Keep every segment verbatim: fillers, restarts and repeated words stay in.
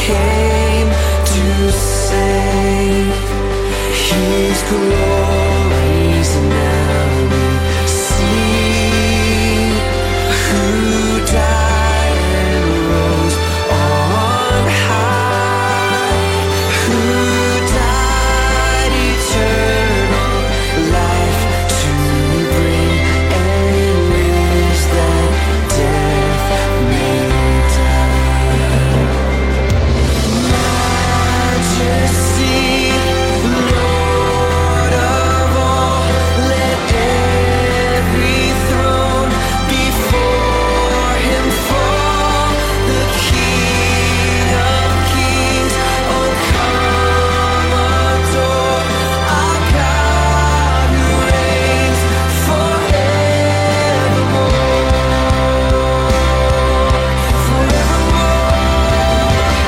came to save. His glories now we see, who died and rose on high, who died eternal life to bring, and lives that death may die. Majesty, Lord of all, let every throne before him fall. The King of kings, oh come adore our God who reigns forevermore, forevermore.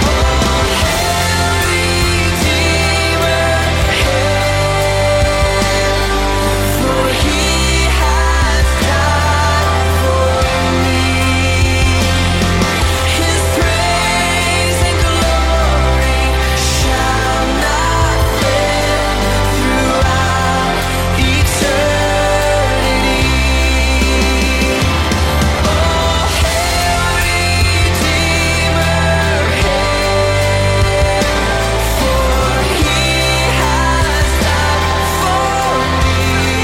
Redeemer, for he has died for me. His praise and glory shall not fail throughout eternity. Oh, hail Redeemer, for he has died for me.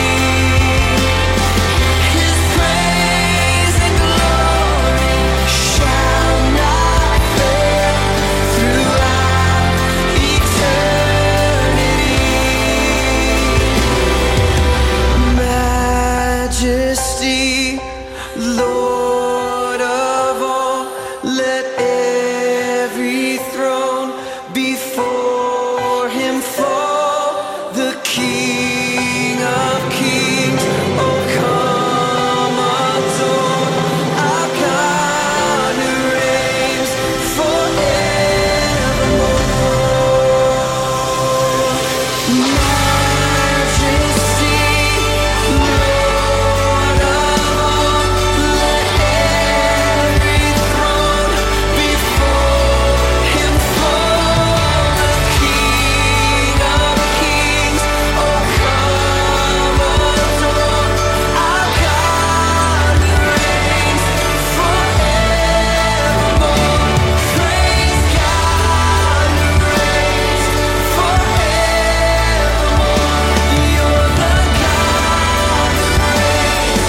His praise and glory shall not fail throughout eternity. Majesty, Lord of all, let every throne before him fall. The King of kings, oh come adore our God who reigns forevermore. Majesty, Lord of all, let every throne before him fall. The King of kings, oh come adore our God who reigns forevermore. Praise God who reigns forevermore. You're the God who reigns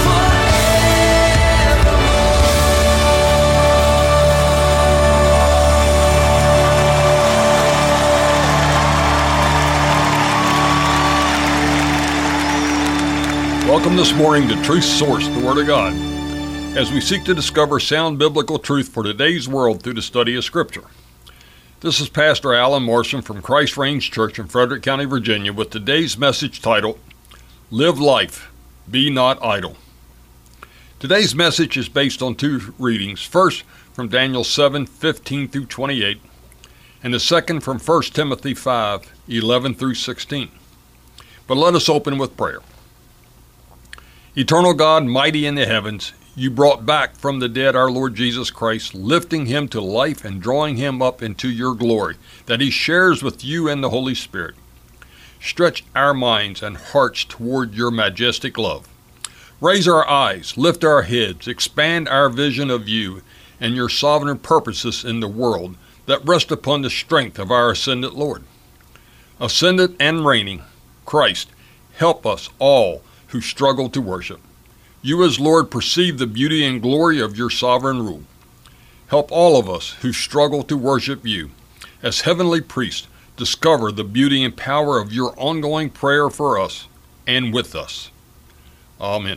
Welcome this morning to Truth Source, the Word of God, as we seek to discover sound biblical truth for today's world through the study of Scripture. This is Pastor Alan Morrison from Christ Range Church in Frederick County, Virginia, with today's message titled, Live Life, Be Not Idle. Today's message is based on two readings. First, from Daniel seven, fifteen through twenty-eight, and the second from First Timothy five, eleven through sixteen. But let us open with prayer. Eternal God, mighty in the heavens, you brought back from the dead our Lord Jesus Christ, lifting him to life and drawing him up into your glory, that he shares with you and the Holy Spirit. Stretch our minds and hearts toward your majestic love. Raise our eyes, lift our heads, expand our vision of you and your sovereign purposes in the world that rest upon the strength of our ascended Lord. Ascended and reigning, Christ, help us all who struggle to worship. You as Lord perceive the beauty and glory of your sovereign rule. Help all of us who struggle to worship you, as heavenly priests, discover the beauty and power of your ongoing prayer for us and with us. Amen.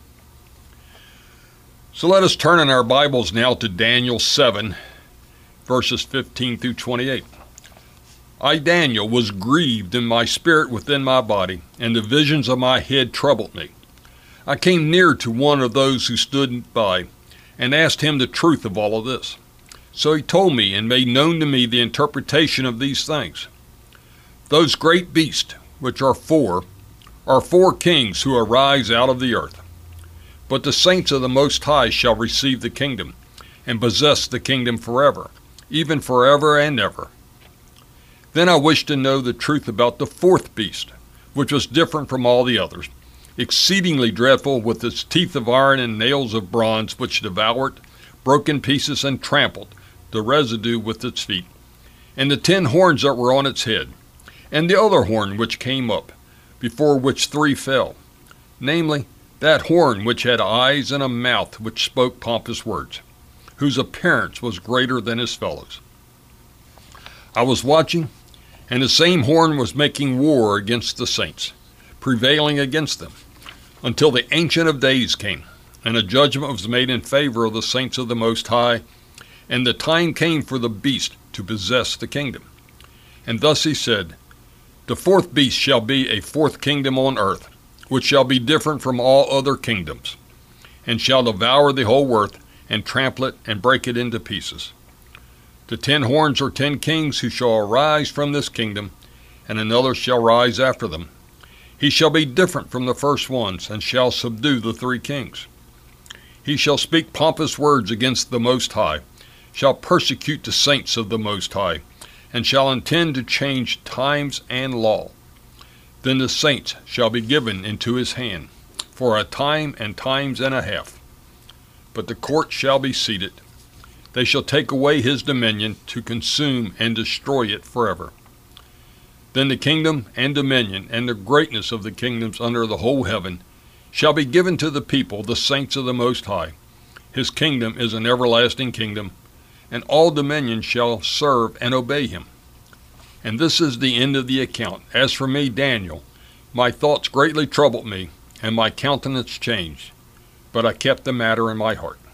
So let us turn in our Bibles now to Daniel seven, verses fifteen through twenty-eight. I, Daniel, was grieved in my spirit within my body, and the visions of my head troubled me. I came near to one of those who stood by, and asked him the truth of all of this. So he told me and made known to me the interpretation of these things. Those great beasts, which are four, are four kings who arise out of the earth. But the saints of the Most High shall receive the kingdom, and possess the kingdom forever, even forever and ever. Then I wished to know the truth about the fourth beast, which was different from all the others, exceedingly dreadful, with its teeth of iron and nails of bronze, which devoured, broke in pieces, and trampled the residue with its feet, and the ten horns that were on its head, and the other horn which came up, before which three fell, namely, that horn which had eyes and a mouth which spoke pompous words, whose appearance was greater than his fellows. I was watching, and the same horn was making war against the saints, prevailing against them, until the Ancient of Days came, and a judgment was made in favor of the saints of the Most High, and the time came for the beast to possess the kingdom. And thus he said, The fourth beast shall be a fourth kingdom on earth, which shall be different from all other kingdoms, and shall devour the whole earth, and trample it, and break it into pieces. The ten horns are ten kings who shall arise from this kingdom, and another shall rise after them. He shall be different from the first ones, and shall subdue the three kings. He shall speak pompous words against the Most High, shall persecute the saints of the Most High, and shall intend to change times and law. Then the saints shall be given into his hand, for a time and times and a half. But the court shall be seated. They shall take away his dominion, to consume and destroy it forever. Then the kingdom and dominion and the greatness of the kingdoms under the whole heaven shall be given to the people, the saints of the Most High. His kingdom is an everlasting kingdom, and all dominions shall serve and obey him. And this is the end of the account. As for me, Daniel, my thoughts greatly troubled me, and my countenance changed, but I kept the matter in my heart.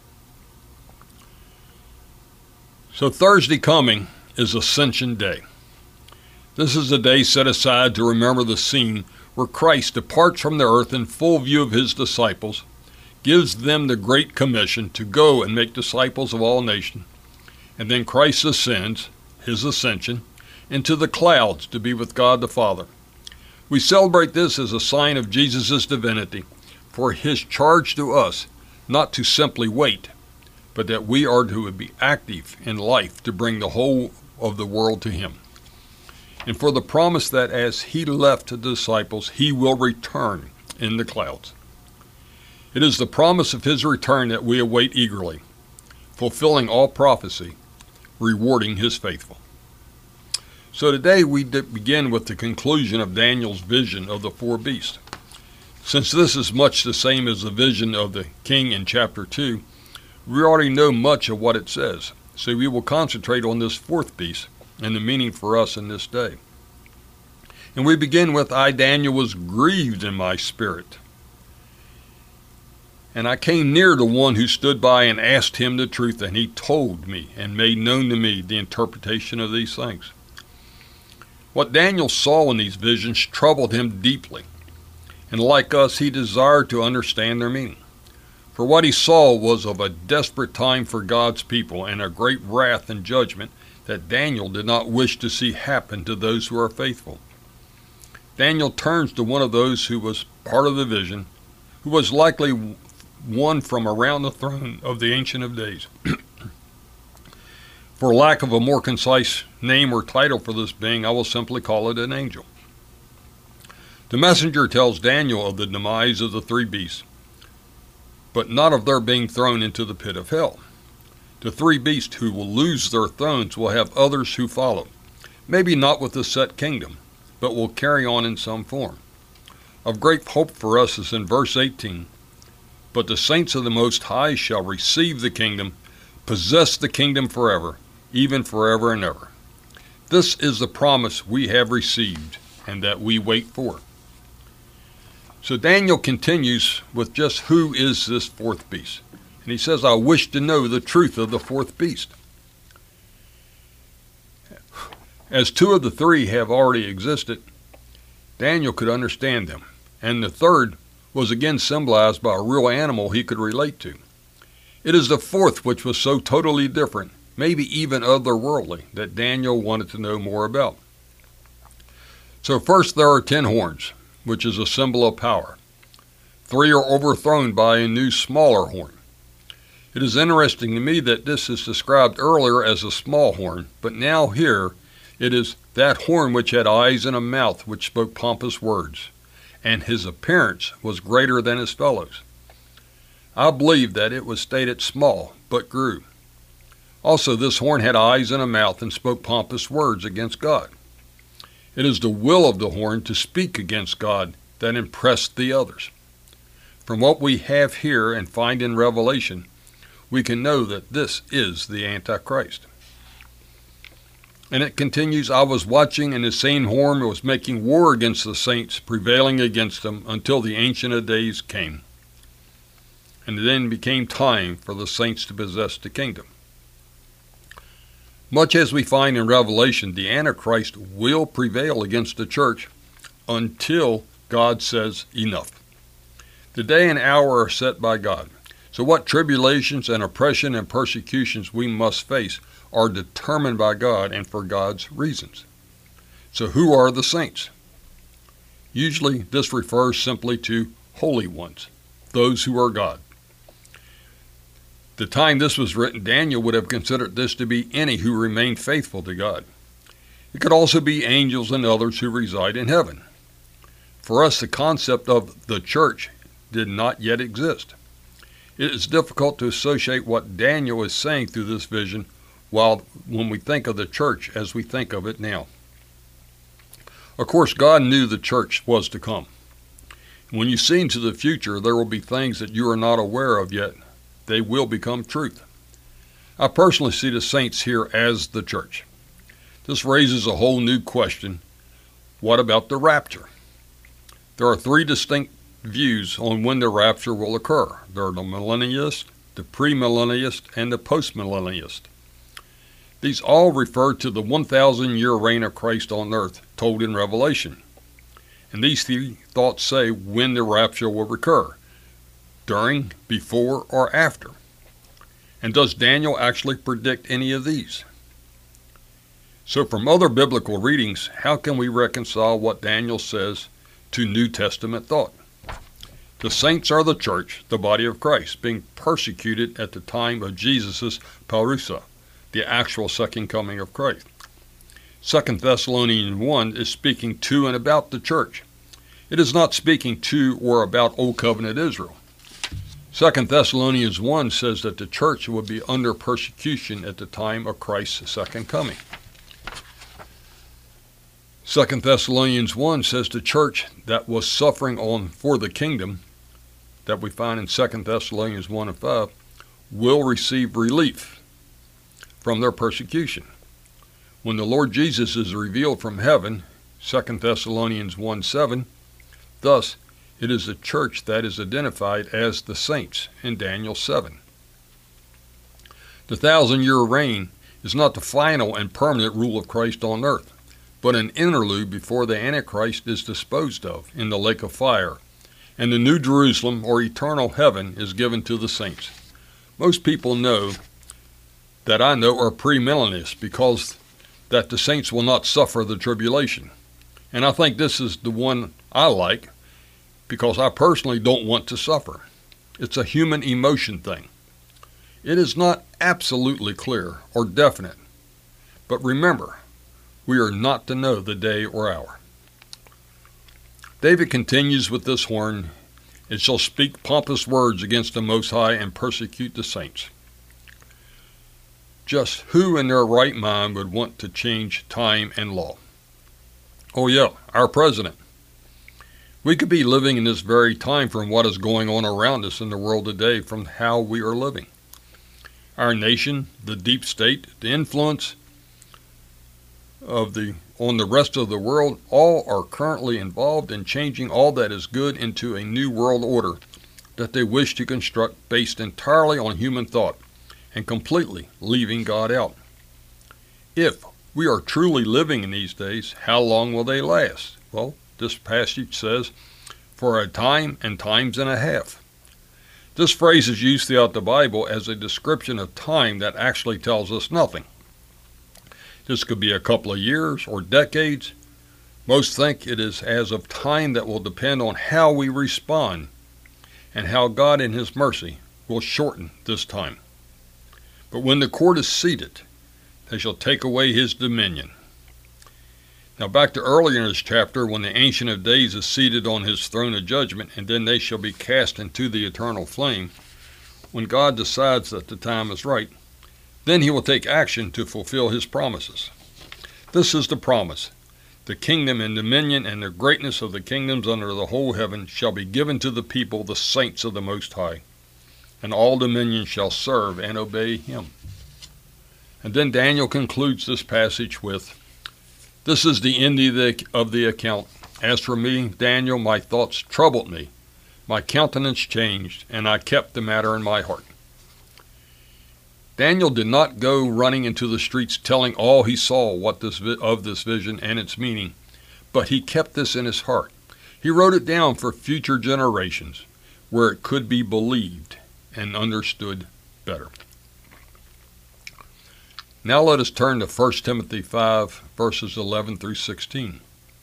So Thursday coming is Ascension Day. This is a day set aside to remember the scene where Christ departs from the earth in full view of his disciples, gives them the Great Commission to go and make disciples of all nations, and then Christ ascends, his ascension, into the clouds to be with God the Father. We celebrate this as a sign of Jesus' divinity, for his charge to us not to simply wait, but that we are to be active in life to bring the whole of the world to him. And for the promise that as he left the disciples, he will return in the clouds. It is the promise of his return that we await eagerly, fulfilling all prophecy, rewarding his faithful. So today we begin with the conclusion of Daniel's vision of the four beasts. Since this is much the same as the vision of the king in chapter two, we already know much of what it says, so we will concentrate on this fourth beast and the meaning for us in this day. And we begin with, I, Daniel, was grieved in my spirit. And I came near to one who stood by and asked him the truth, and he told me and made known to me the interpretation of these things. What Daniel saw in these visions troubled him deeply, and like us, he desired to understand their meaning. For what he saw was of a desperate time for God's people, and a great wrath and judgment that Daniel did not wish to see happen to those who are faithful. Daniel turns to one of those who was part of the vision, who was likely one from around the throne of the Ancient of Days. For lack of a more concise name or title for this being, I will simply call it an angel. The messenger tells Daniel of the demise of the three beasts, but not of their being thrown into the pit of hell. The three beasts who will lose their thrones will have others who follow, maybe not with a set kingdom, but will carry on in some form. Of great hope for us is in verse eighteen, but the saints of the Most High shall receive the kingdom, possess the kingdom forever, even forever and ever. This is the promise we have received and that we wait for. So Daniel continues with just who is this fourth beast. And he says, I wish to know the truth of the fourth beast. As two of the three have already existed, Daniel could understand them. And the third was again symbolized by a real animal he could relate to. It is the fourth which was so totally different, maybe even otherworldly, that Daniel wanted to know more about. So first there are ten horns, which is a symbol of power. Three are overthrown by a new smaller horn. It is interesting to me that this is described earlier as a small horn, but now here it is that horn which had eyes and a mouth which spoke pompous words, and his appearance was greater than his fellows. I believe that it was stated small, but grew. Also, this horn had eyes and a mouth and spoke pompous words against God. It is the will of the horn to speak against God that impressed the others. From what we have here and find in Revelation, we can know that this is the Antichrist. And it continues, I was watching, and the same horn was making war against the saints, prevailing against them until the Ancient of Days came. And then became time for the saints to possess the kingdom. Much as we find in Revelation, the Antichrist will prevail against the church until God says enough. The day and hour are set by God. So what tribulations and oppression and persecutions we must face are determined by God and for God's reasons. So who are the saints? Usually this refers simply to holy ones, those who are God. The time this was written, Daniel would have considered this to be any who remain faithful to God. It could also be angels and others who reside in heaven. For us, the concept of the church did not yet exist. It is difficult to associate what Daniel is saying through this vision while when we think of the church as we think of it now. Of course, God knew the church was to come. When you see into the future, there will be things that you are not aware of yet. They will become truth. I personally see the saints here as the church. This raises a whole new question. What about the rapture? There are three distinct views on when the rapture will occur. There are the millennialist, the premillennialist, and the postmillennialist. These all refer to the one thousand year reign of Christ on earth told in Revelation. And these three thoughts say when the rapture will occur. During, before, or after. And does Daniel actually predict any of these? So from other biblical readings, how can we reconcile what Daniel says to New Testament thought? The saints are the church, the body of Christ, being persecuted at the time of Jesus' parousia, the actual second coming of Christ. Second Thessalonians one is speaking to and about the church. It is not speaking to or about Old Covenant Israel. Second Thessalonians one says that the church will be under persecution at the time of Christ's second coming. Second Thessalonians one says the church that was suffering on for the kingdom, that we find in Second Thessalonians one and five, will receive relief from their persecution. When the Lord Jesus is revealed from heaven, Second Thessalonians one seven, thus it is the church that is identified as the saints in Daniel seven. The thousand-year reign is not the final and permanent rule of Christ on earth, but an interlude before the Antichrist is disposed of in the lake of fire, and the New Jerusalem or eternal heaven is given to the saints. Most people know that I know are premillennialists because that the saints will not suffer the tribulation. And I think this is the one I like, because I personally don't want to suffer. It's a human emotion thing. It is not absolutely clear or definite, but remember, we are not to know the day or hour. David continues with this horn, it shall speak pompous words against the Most High and persecute the saints. Just who in their right mind would want to change time and law? Oh yeah, our president. We could be living in this very time from what is going on around us in the world today from how we are living. Our nation, the deep state, the influence of the on the rest of the world, all are currently involved in changing all that is good into a new world order that they wish to construct based entirely on human thought and completely leaving God out. If we are truly living in these days, how long will they last? Well, this passage says, for a time and times and a half. This phrase is used throughout the Bible as a description of time that actually tells us nothing. This could be a couple of years or decades. Most think it is as of time that will depend on how we respond and how God in His mercy will will shorten this time. But when the court is seated, they shall take away his dominion. Now back to earlier in this chapter, when the Ancient of Days is seated on his throne of judgment, and then they shall be cast into the eternal flame, when God decides that the time is right, then he will take action to fulfill his promises. This is the promise. The kingdom and dominion and the greatness of the kingdoms under the whole heaven shall be given to the people, the saints of the Most High, and all dominion shall serve and obey him. And then Daniel concludes this passage with, "This is the end of the, of the account. As for me, Daniel, my thoughts troubled me. My countenance changed, and I kept the matter in my heart." Daniel did not go running into the streets telling all he saw what this of this vision and its meaning, but he kept this in his heart. He wrote it down for future generations, where it could be believed and understood better. Now let us turn to First Timothy five, verses eleven through sixteen.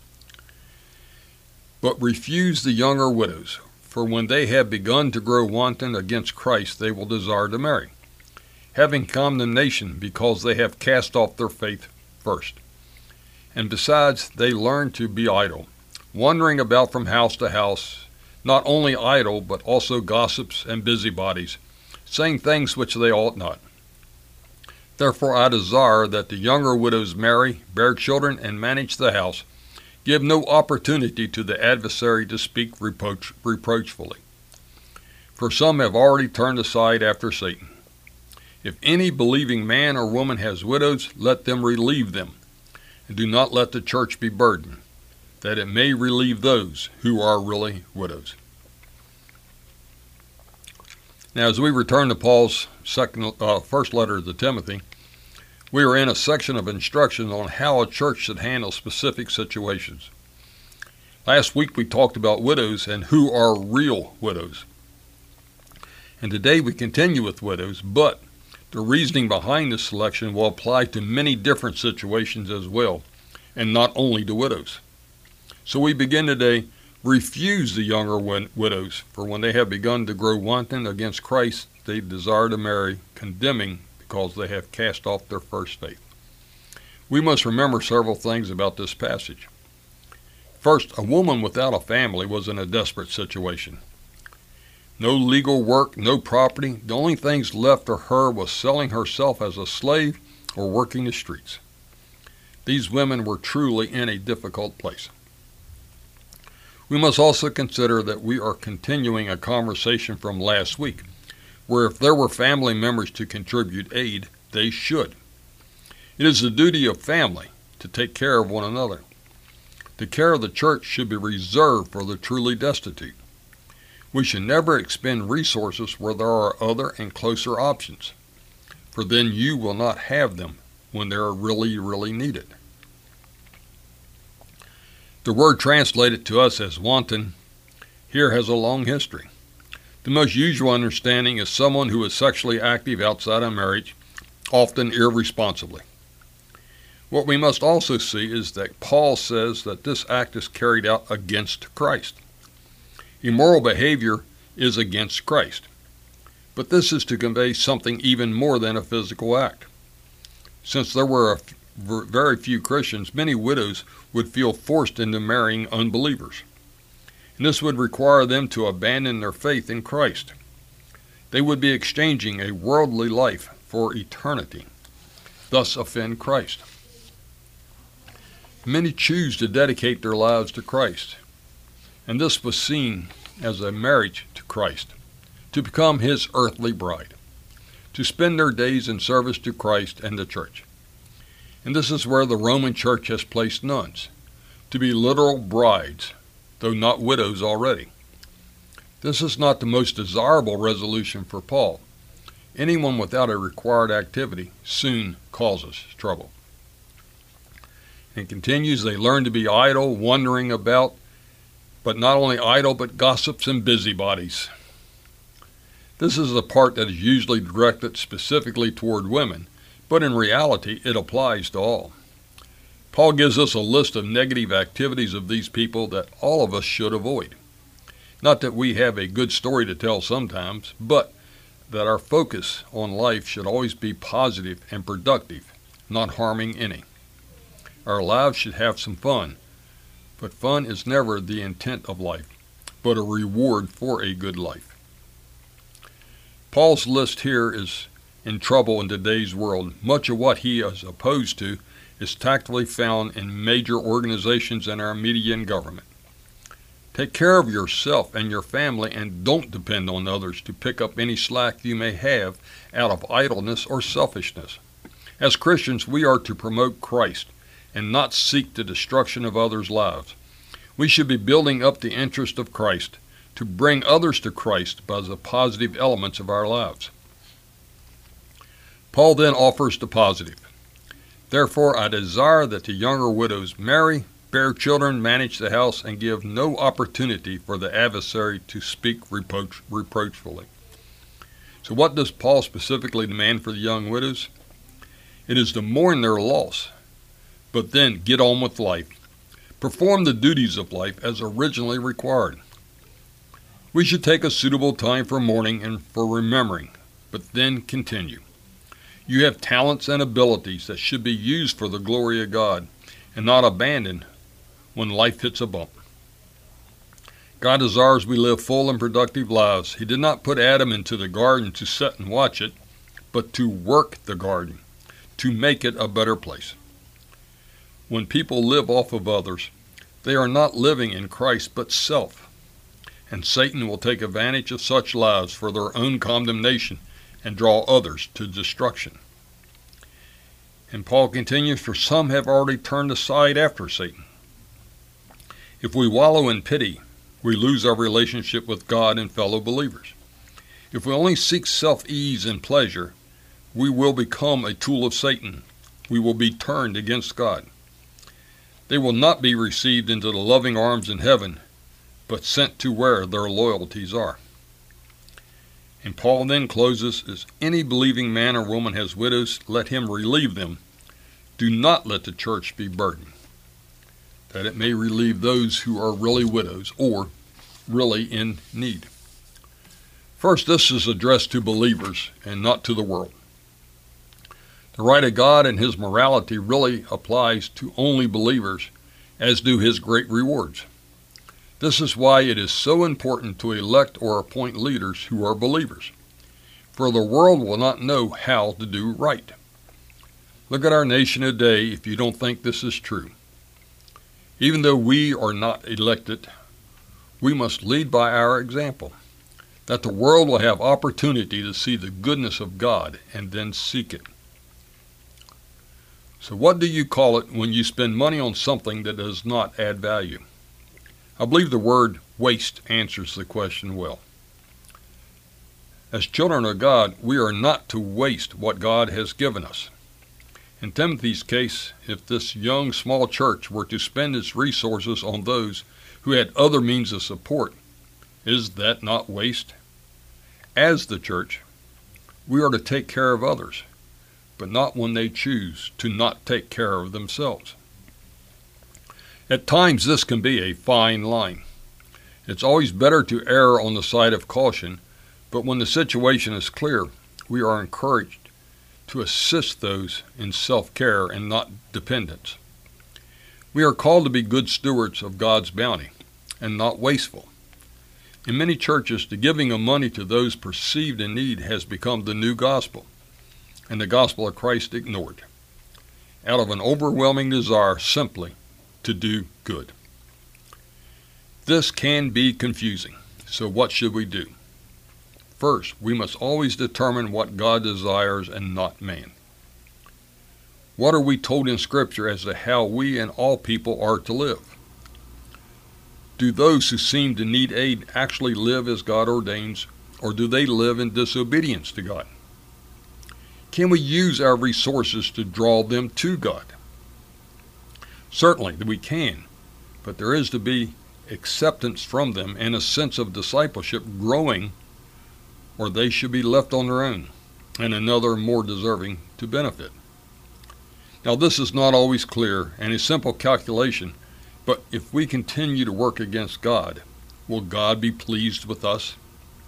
"But refuse the younger widows, for when they have begun to grow wanton against Christ, they will desire to marry, having condemnation because they have cast off their faith first. And besides, they learn to be idle, wandering about from house to house, not only idle, but also gossips and busybodies, saying things which they ought not. Therefore I desire that the younger widows marry, bear children, and manage the house, give no opportunity to the adversary to speak reproach, reproachfully. For some have already turned aside after Satan. If any believing man or woman has widows, let them relieve them, and do not let the church be burdened, that it may relieve those who are really widows." Now, as we return to Paul's second, uh, first letter to Timothy, we are in a section of instructions on how a church should handle specific situations. Last week we talked about widows and who are real widows. And today we continue with widows, but the reasoning behind this selection will apply to many different situations as well, and not only to widows. So we begin today, refuse the younger wid- widows, for when they have begun to grow wanton against Christ, they desire to marry, condemning because they have cast off their first faith. We must remember several things about this passage. First, a woman without a family was in a desperate situation. No legal work, no property. The only things left for her was selling herself as a slave or working the streets. These women were truly in a difficult place. We must also consider that we are continuing a conversation from last week, where if there were family members to contribute aid, they should. It is the duty of family to take care of one another. The care of the church should be reserved for the truly destitute. We should never expend resources where there are other and closer options, for then you will not have them when they are really, really needed. The word translated to us as wanton here has a long history. The most usual understanding is someone who is sexually active outside of marriage, often irresponsibly. What we must also see is that Paul says that this act is carried out against Christ. Immoral behavior is against Christ. But this is to convey something even more than a physical act. Since there were a f- very few Christians, many widows would feel forced into marrying unbelievers. And this would require them to abandon their faith in Christ. They would be exchanging a worldly life for eternity, thus offend Christ. Many choose to dedicate their lives to Christ, and this was seen as a marriage to Christ, to become his earthly bride, to spend their days in service to Christ and the church. And this is where the Roman Church has placed nuns, to be literal brides, though not widows already. This is not the most desirable resolution for Paul. Anyone without a required activity soon causes trouble. And continues, they learn to be idle, wandering about, but not only idle, but gossips and busybodies. This is the part that is usually directed specifically toward women, but in reality, it applies to all. Paul gives us a list of negative activities of these people that all of us should avoid. Not that we have a good story to tell sometimes, but that our focus on life should always be positive and productive, not harming any. Our lives should have some fun, but fun is never the intent of life, but a reward for a good life. Paul's list here is in trouble in today's world. Much of what he is opposed to is tactfully found in major organizations in our media and government. Take care of yourself and your family, and don't depend on others to pick up any slack you may have out of idleness or selfishness. As Christians, we are to promote Christ and not seek the destruction of others' lives. We should be building up the interest of Christ to bring others to Christ by the positive elements of our lives. Paul then offers the positive. Therefore, I desire that the younger widows marry, bear children, manage the house, and give no opportunity for the adversary to speak reproach, reproachfully. So what does Paul specifically demand for the young widows? It is to mourn their loss, but then get on with life. Perform the duties of life as originally required. We should take a suitable time for mourning and for remembering, but then continue. You have talents and abilities that should be used for the glory of God and not abandoned when life hits a bump. God desires we live full and productive lives. He did not put Adam into the garden to sit and watch it, but to work the garden, to make it a better place. When people live off of others, they are not living in Christ but self, and Satan will take advantage of such lives for their own condemnation and draw others to destruction. And Paul continues, for some have already turned aside after Satan. If we wallow in pity, we lose our relationship with God and fellow believers. If we only seek self-ease and pleasure, we will become a tool of Satan. We will be turned against God. They will not be received into the loving arms in heaven, but sent to where their loyalties are. And Paul then closes, as any believing man or woman has widows, let him relieve them. Do not let the church be burdened, that it may relieve those who are really widows or really in need. First, this is addressed to believers and not to the world. The right of God and his morality really applies to only believers, as do his great rewards. This is why it is so important to elect or appoint leaders who are believers, for the world will not know how to do right. Look at our nation today if you don't think this is true. Even though we are not elected, we must lead by our example, that the world will have opportunity to see the goodness of God and then seek it. So what do you call it when you spend money on something that does not add value? I believe the word waste answers the question well. As children of God, we are not to waste what God has given us. In Timothy's case, if this young small church were to spend its resources on those who had other means of support, is that not waste? As the church, we are to take care of others, but not when they choose to not take care of themselves. At times this can be a fine line. It's always better to err on the side of caution, but when the situation is clear, we are encouraged to assist those in self-care and not dependence. We are called to be good stewards of God's bounty and not wasteful. In many churches, the giving of money to those perceived in need has become the new gospel, and the gospel of Christ ignored, out of an overwhelming desire simply to do good. This can be confusing, so what should we do? First, we must always determine what God desires and not man. What are we told in Scripture as to how we and all people are to live? Do those who seem to need aid actually live as God ordains, or do they live in disobedience to God? Can we use our resources to draw them to God? Certainly we can, but there is to be acceptance from them and a sense of discipleship growing, or they should be left on their own, and another more deserving to benefit. Now this is not always clear and a simple calculation, but if we continue to work against God, will God be pleased with us?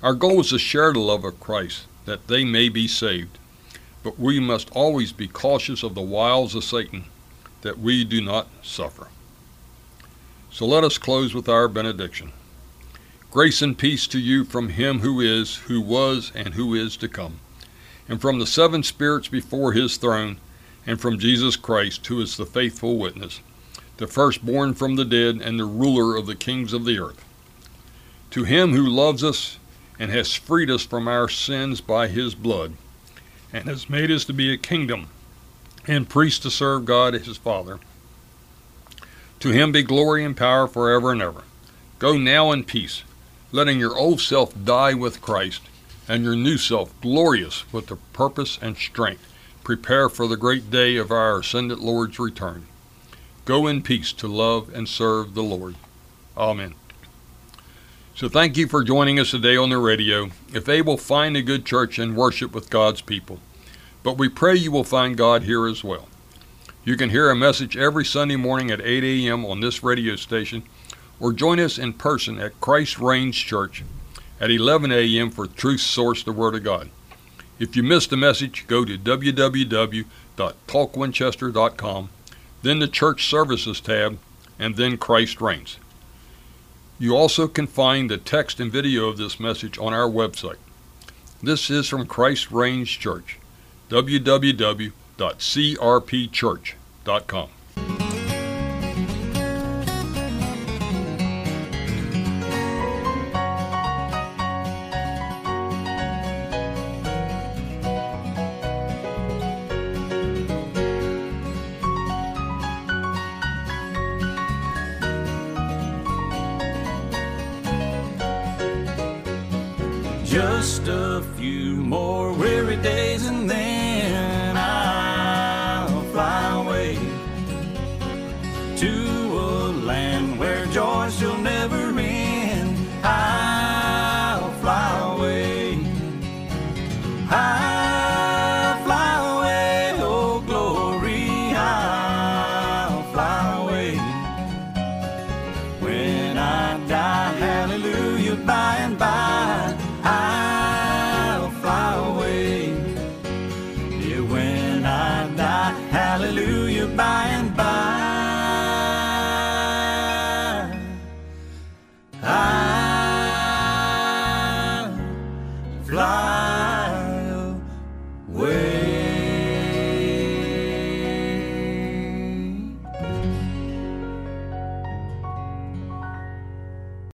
Our goal is to share the love of Christ, that they may be saved. But we must always be cautious of the wiles of Satan, that we do not suffer. So let us close with our benediction. Grace and peace to you from him who is, who was, and who is to come, and from the seven spirits before his throne, and from Jesus Christ, who is the faithful witness, the firstborn from the dead, and the ruler of the kings of the earth. To him who loves us, and has freed us from our sins by his blood, and has made us to be a kingdom and priests to serve God his Father. To him be glory and power forever and ever. Go now in peace, letting your old self die with Christ, and your new self, glorious with the purpose and strength, prepare for the great day of our ascended Lord's return. Go in peace to love and serve the Lord. Amen. So thank you for joining us today on the radio. If able, find a good church and worship with God's people. But we pray you will find God here as well. You can hear a message every Sunday morning at eight a.m. on this radio station, or join us in person at Christ Reigns Church at eleven a.m. for Truth Source, the Word of God. If you missed the message, go to w w w dot talk winchester dot com, then the Church Services tab, and then Christ Reigns. You also can find the text and video of this message on our website. This is from Christ Reigns Church, w w w dot c r p church dot com. Just a few more weary days and then I'll fly away to